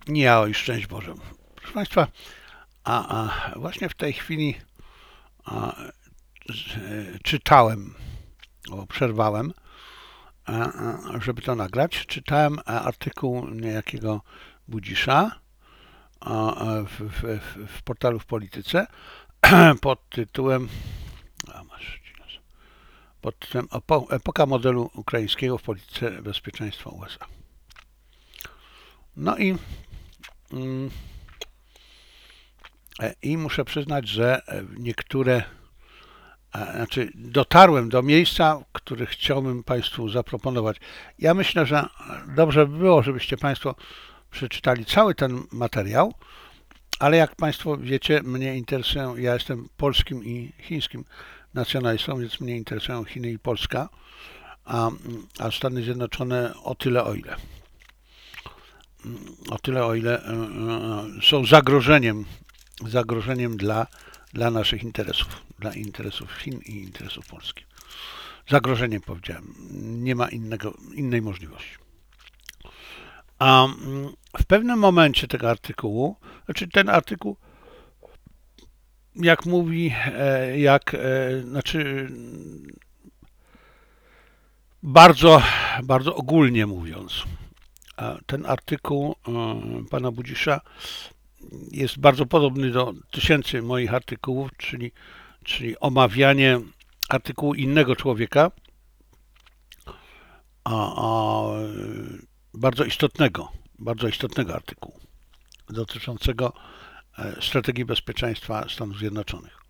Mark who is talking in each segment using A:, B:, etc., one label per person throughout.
A: Nie, oj, szczęść Boże. Proszę Państwa, właśnie w tej chwili a, czytałem, bo przerwałem, żeby to nagrać, czytałem artykuł niejakiego Budzisza w portalu w Polityce pod tytułem Epoka modelu ukraińskiego w polityce bezpieczeństwa USA. No i muszę przyznać, że niektóre, znaczy dotarłem do miejsca, które chciałbym Państwu zaproponować. Ja myślę, że dobrze by było, żebyście Państwo przeczytali cały ten materiał, ale jak Państwo wiecie, mnie interesują, ja jestem polskim i chińskim nacjonalistą, więc mnie interesują Chiny i Polska, a Stany Zjednoczone o tyle, o ile są zagrożeniem dla naszych interesów, dla interesów Chin i interesów Polski. Zagrożeniem powiedziałem, nie ma innej możliwości. A w pewnym momencie tego artykułu, znaczy ten artykuł, jak mówi, bardzo ogólnie mówiąc, ten artykuł pana Budzisza jest bardzo podobny do tysięcy moich artykułów, czyli omawianie artykułu innego człowieka, bardzo istotnego artykułu dotyczącego strategii bezpieczeństwa Stanów Zjednoczonych.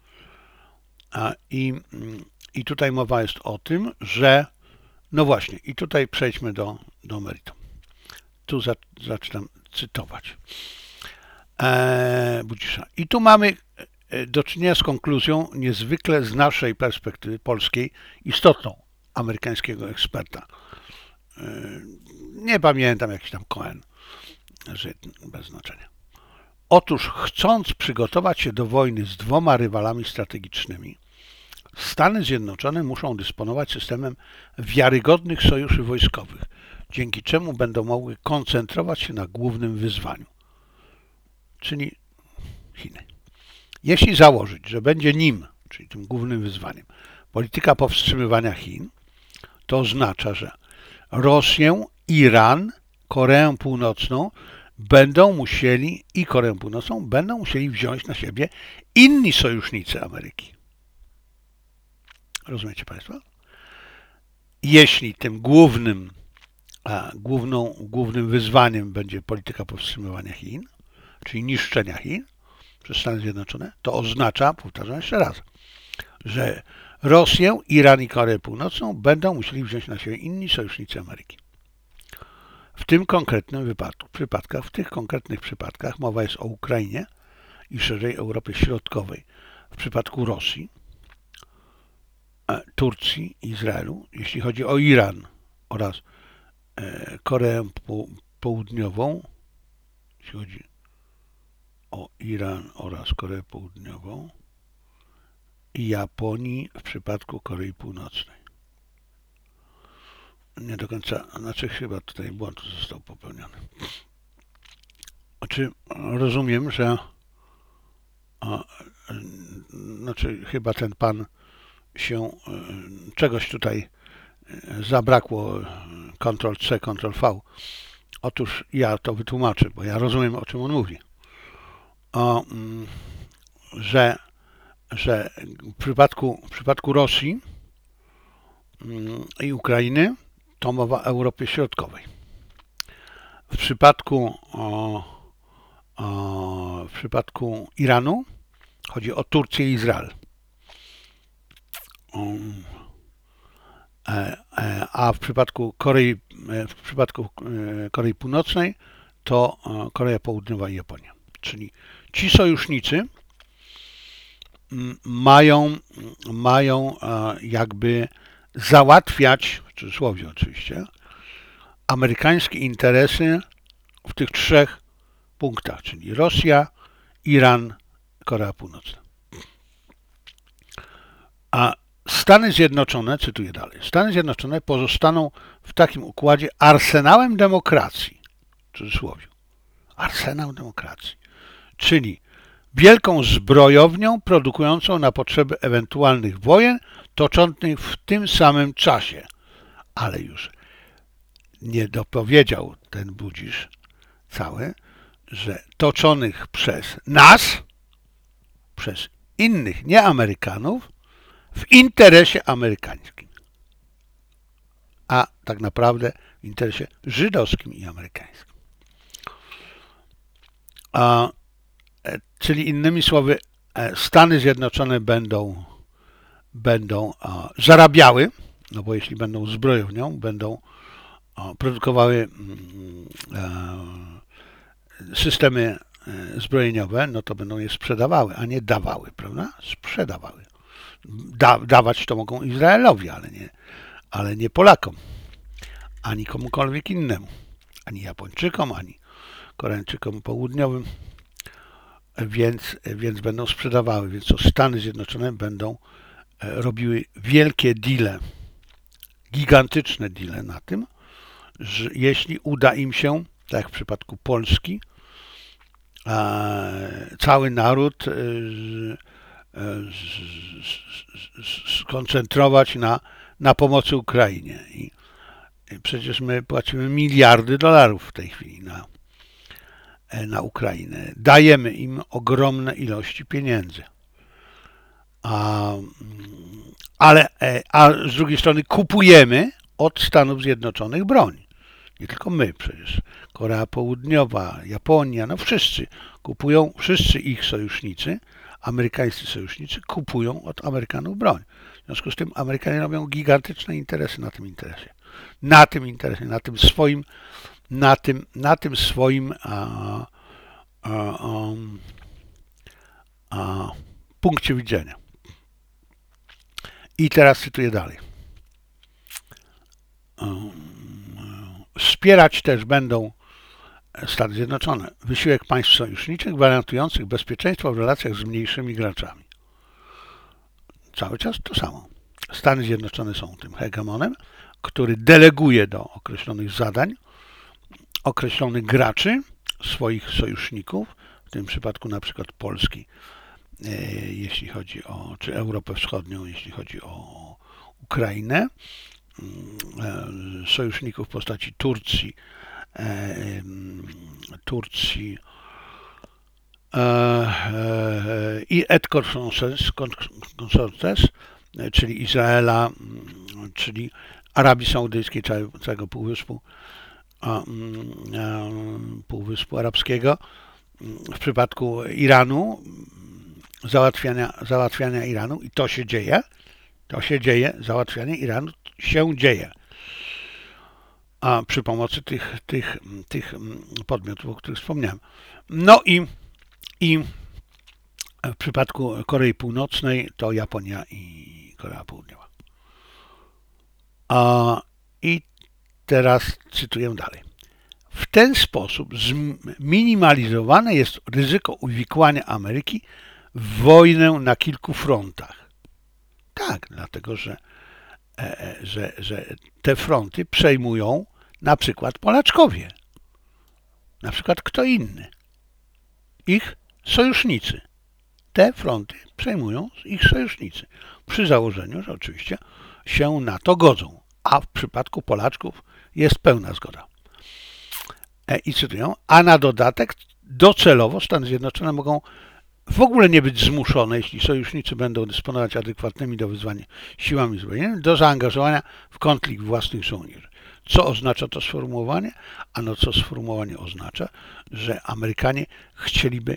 A: I tutaj mowa jest o tym, że no właśnie, i tutaj przejdźmy do meritum. Tu zaczynam cytować Budzisza. I tu mamy do czynienia z konkluzją niezwykle z naszej perspektywy polskiej istotną amerykańskiego eksperta. Nie pamiętam, jakiś tam Cohen, że bez znaczenia. Otóż chcąc przygotować się do wojny z dwoma rywalami strategicznymi, Stany Zjednoczone muszą dysponować systemem wiarygodnych sojuszy wojskowych, dzięki czemu będą mogły koncentrować się na głównym wyzwaniu, czyli Chiny. Jeśli założyć, że będzie nim, czyli tym głównym wyzwaniem, polityka powstrzymywania Chin, to oznacza, że Rosję, Iran, Koreę Północną i Koreę Północną będą musieli wziąć na siebie inni sojusznicy Ameryki. Rozumiecie Państwo? Jeśli tym głównym wyzwaniem będzie polityka powstrzymywania Chin, czyli niszczenia Chin przez Stany Zjednoczone, to oznacza, powtarzam jeszcze raz, że Rosję, Iran i Koreę Północną będą musieli wziąć na siebie inni sojusznicy Ameryki. W tych konkretnych przypadkach mowa jest o Ukrainie i szerzej Europie Środkowej. W przypadku Rosji, Turcji i Izraelu, jeśli chodzi o Iran oraz Koreę Południową, jeśli chodzi o Iran oraz Koreę Południową i Japonii w przypadku Korei Północnej. Nie do końca, chyba tutaj błąd został popełniony. Rozumiem, że chyba ten pan się czegoś tutaj zabrakło, Ctrl-C, Ctrl-V. Otóż ja to wytłumaczę, bo ja rozumiem, o czym on mówi. Że w przypadku Rosji i Ukrainy to mowa o Europie Środkowej. W przypadku Iranu chodzi o Turcję i Izrael. A w przypadku Korei Północnej to Korea Południowa i Japonia. Czyli ci sojusznicy mają jakby załatwiać, w cudzysłowie oczywiście, amerykańskie interesy w tych trzech punktach, czyli Rosja, Iran, Korea Północna. A Stany Zjednoczone, cytuję dalej, Stany Zjednoczone pozostaną w takim układzie arsenałem demokracji, w cudzysłowie, arsenał demokracji, czyli wielką zbrojownią produkującą na potrzeby ewentualnych wojen toczonych w tym samym czasie. Ale już nie dopowiedział ten Budzisz cały, że toczonych przez nas, przez innych, nie Amerykanów, w interesie amerykańskim. A tak naprawdę w interesie żydowskim i amerykańskim. Czyli innymi słowy, Stany Zjednoczone będą zarabiały, no bo jeśli będą zbrojownią, będą produkowały systemy zbrojeniowe, no to będą je sprzedawały, a nie dawały, prawda? Sprzedawały. Dawać to mogą Izraelowi, ale nie Polakom, ani komukolwiek innemu, ani Japończykom, ani Koreańczykom południowym, więc będą sprzedawały, więc to Stany Zjednoczone będą robiły wielkie deale, gigantyczne deale na tym, że jeśli uda im się, tak jak w przypadku Polski, cały naród skoncentrować na pomocy Ukrainie. I przecież my płacimy miliardy dolarów w tej chwili na Ukrainę. Dajemy im ogromne ilości pieniędzy. A z drugiej strony kupujemy od Stanów Zjednoczonych broń. Nie tylko my przecież. Korea Południowa, Japonia, no wszyscy kupują, wszyscy ich sojusznicy, amerykańscy sojusznicy kupują od Amerykanów broń. W związku z tym Amerykanie robią gigantyczne interesy na tym interesie. Na tym swoim punkcie widzenia. I teraz cytuję dalej. Wspierać też będą Stany Zjednoczone wysiłek państw sojuszniczych gwarantujących bezpieczeństwo w relacjach z mniejszymi graczami. Cały czas to samo. Stany Zjednoczone są tym hegemonem, który deleguje do określonych zadań określonych graczy, swoich sojuszników, w tym przypadku na przykład Polski, jeśli chodzi o, czy Europę Wschodnią, jeśli chodzi o Ukrainę, sojuszników w postaci Turcji i et consortes, czyli Izraela, czyli Arabii Saudyjskiej, całego Półwyspu Arabskiego. W przypadku Iranu, załatwiania Iranu, i to się dzieje, załatwianie Iranu się dzieje. A przy pomocy tych podmiotów, o których wspomniałem. No i w przypadku Korei Północnej to Japonia i Korea Południowa. I teraz cytuję dalej. W ten sposób zminimalizowane jest ryzyko uwikłania Ameryki w wojnę na kilku frontach. Tak, dlatego że te fronty przejmują na przykład Polaczkowie. Na przykład kto inny. Ich sojusznicy. Te fronty przejmują ich sojusznicy. Przy założeniu, że oczywiście się na to godzą. A w przypadku Polaczków jest pełna zgoda. I cytuję, a na dodatek docelowo Stany Zjednoczone mogą w ogóle nie być zmuszone, jeśli sojusznicy będą dysponować adekwatnymi do wyzwania siłami zbrojnymi, do zaangażowania w konflikt własnych żołnierzy. Co oznacza to sformułowanie? Ano co sformułowanie oznacza, że Amerykanie chcieliby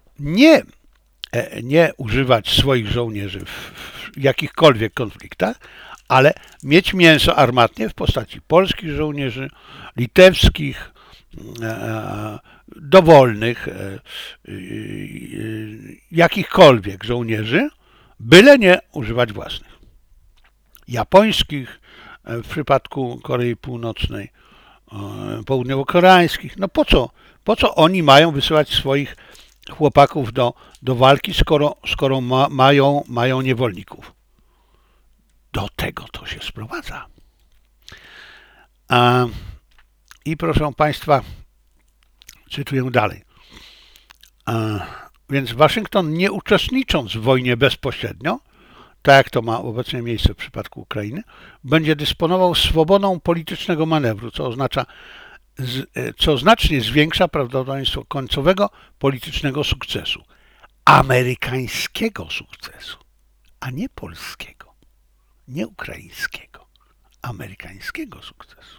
A: nie używać swoich żołnierzy w jakichkolwiek konfliktach, ale mieć mięso armatnie w postaci polskich żołnierzy, litewskich, dowolnych, jakichkolwiek żołnierzy, byle nie używać własnych. Japońskich w przypadku Korei Północnej, południowo-koreańskich. No po co oni mają wysyłać swoich chłopaków do walki, skoro mają niewolników? Do tego to się sprowadza. I proszę Państwa, Cytuję dalej. Więc Waszyngton, nie uczestnicząc w wojnie bezpośrednio, tak jak to ma obecnie miejsce w przypadku Ukrainy, będzie dysponował swobodą politycznego manewru, co znacznie zwiększa prawdopodobieństwo końcowego politycznego sukcesu. Amerykańskiego sukcesu, a nie polskiego, nie ukraińskiego, amerykańskiego sukcesu.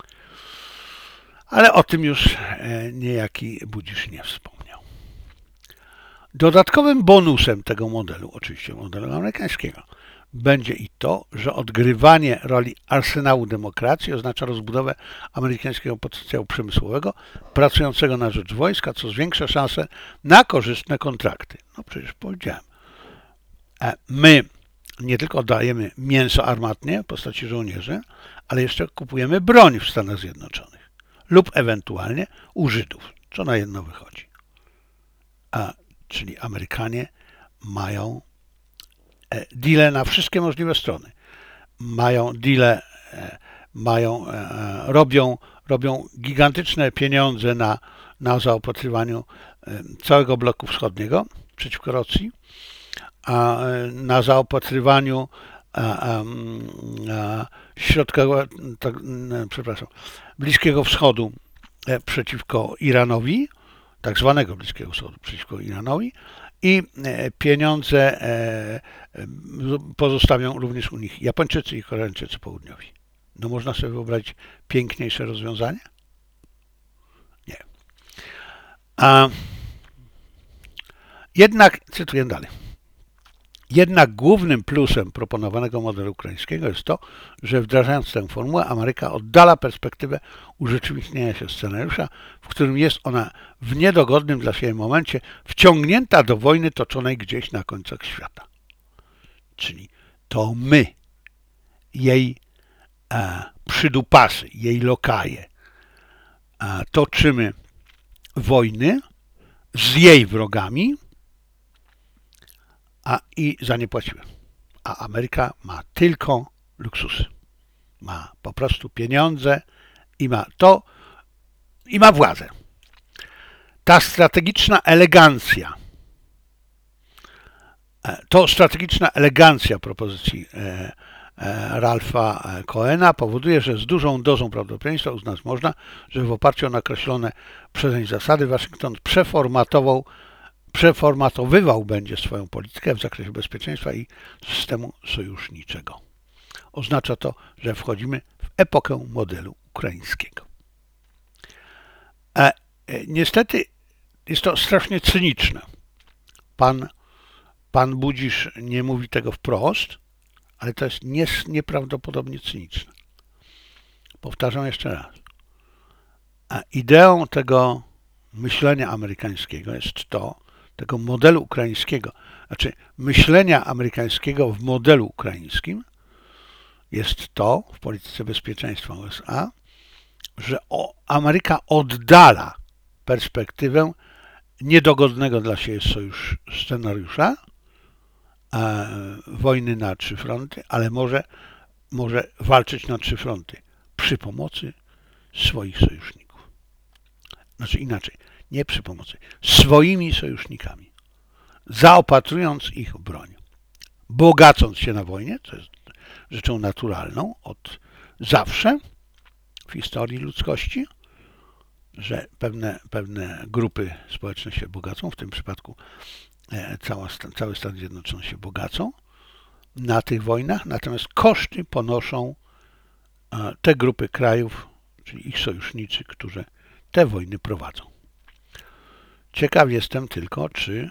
A: Ale o tym już niejaki Budzisz nie wspomniał. Dodatkowym bonusem tego modelu, oczywiście modelu amerykańskiego, będzie i to, że odgrywanie roli arsenału demokracji oznacza rozbudowę amerykańskiego potencjału przemysłowego pracującego na rzecz wojska, co zwiększa szanse na korzystne kontrakty. No przecież powiedziałem. My nie tylko dajemy mięso armatnie w postaci żołnierzy, ale jeszcze kupujemy broń w Stanach Zjednoczonych lub ewentualnie u Żydów, co na jedno wychodzi. Czyli Amerykanie mają deale na wszystkie możliwe strony. Robią gigantyczne pieniądze na zaopatrywaniu całego bloku wschodniego przeciwko Rosji, na zaopatrywaniu Bliskiego Wschodu przeciwko Iranowi, tak zwanego Bliskiego Wschodu przeciwko Iranowi, i pieniądze pozostawią również u nich Japończycy i Koreańczycy południowi. No można sobie wyobrazić piękniejsze rozwiązanie? Nie. Jednak, cytuję dalej, jednak głównym plusem proponowanego modelu ukraińskiego jest to, że wdrażając tę formułę Ameryka oddala perspektywę urzeczywistnienia się scenariusza, w którym jest ona w niedogodnym dla siebie momencie wciągnięta do wojny toczonej gdzieś na końcach świata. Czyli to my, jej przydupasy, jej lokaje, toczymy wojny z jej wrogami, i za nie płacimy. A Ameryka ma tylko luksusy. Ma po prostu pieniądze i ma to, i ma władzę. Ta strategiczna elegancja propozycji Ralpha Cohena powoduje, że z dużą dozą prawdopodobieństwa uznać można, że w oparciu o nakreślone przezeń zasady Waszyngton przeformatowywał będzie swoją politykę w zakresie bezpieczeństwa i systemu sojuszniczego. Oznacza to, że wchodzimy w epokę modelu ukraińskiego. Niestety jest to strasznie cyniczne. Pan Budzisz nie mówi tego wprost, ale to jest nieprawdopodobnie cyniczne. Powtarzam jeszcze raz. Ideą tego myślenia amerykańskiego jest to, tego modelu ukraińskiego, znaczy myślenia amerykańskiego w modelu ukraińskim jest to w polityce bezpieczeństwa USA, że Ameryka oddala perspektywę niedogodnego dla siebie scenariusza wojny na 3 fronty, ale może walczyć na 3 fronty przy pomocy swoich sojuszników. Znaczy inaczej, nie przy pomocy, swoimi sojusznikami, zaopatrując ich w broń, bogacąc się na wojnie, co jest rzeczą naturalną od zawsze w historii ludzkości, że pewne grupy społeczne się bogacą, w tym przypadku cały Stan Zjednoczony się bogacą na tych wojnach, natomiast koszty ponoszą te grupy krajów, czyli ich sojusznicy, którzy te wojny prowadzą. Ciekaw jestem tylko, czy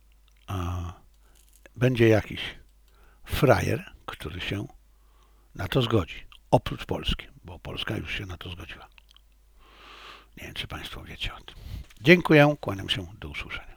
A: będzie jakiś frajer, który się na to zgodzi. Oprócz Polski, bo Polska już się na to zgodziła. Nie wiem, czy Państwo wiecie o tym. Dziękuję, kłaniam się, do usłyszenia.